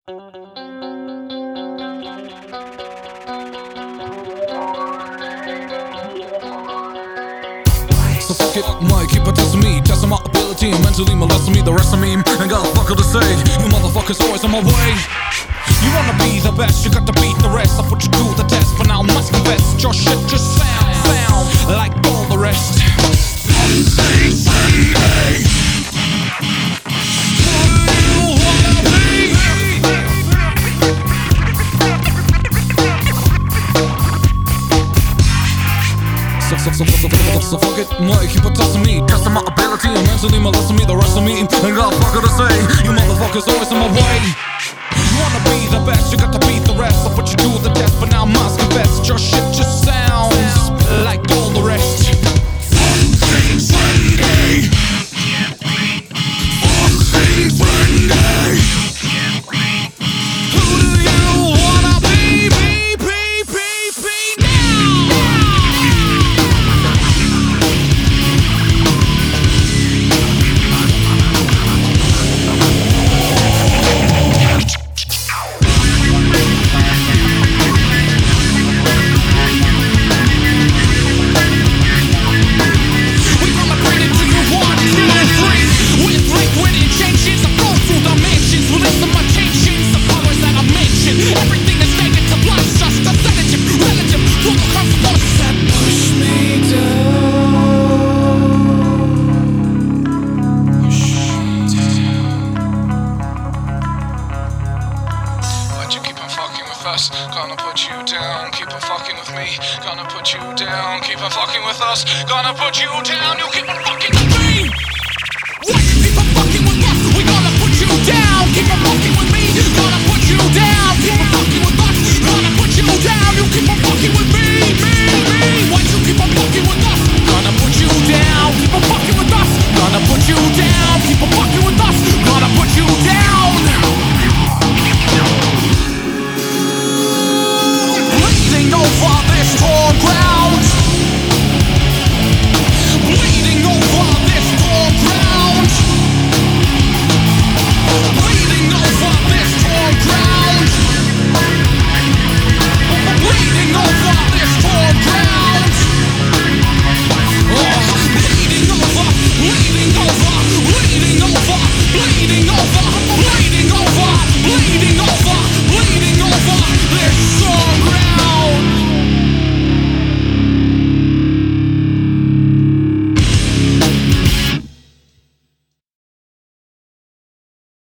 So fuck it, Mike, keep on testing me, testing my ability and mentally molesting me. The rest of me ain't got a fucker to say. You motherfuckers always on my way. You wanna be the best, you got to beat the rest. I put you to the test, but now I must confess your shit just sound like all the rest. So fuck it, Mike, keep on testing me, testing my ability and mentally molesting me. The rest of me ain't got a fucker to say. You motherfuckers always in my way. You wanna be the best, you got to beat the rest. I put you to the test, but now I must confess your shit just sounds like all the rest. Fucking Friday. Fucking Friday. Who do you wanna be now? Gonna put you down, keep on fucking with me. Gonna put you down, keep on fucking with us. Gonna put you down, you keep on fucking with me. What? Keep on fucking with us. We gonna put you down, keep on fucking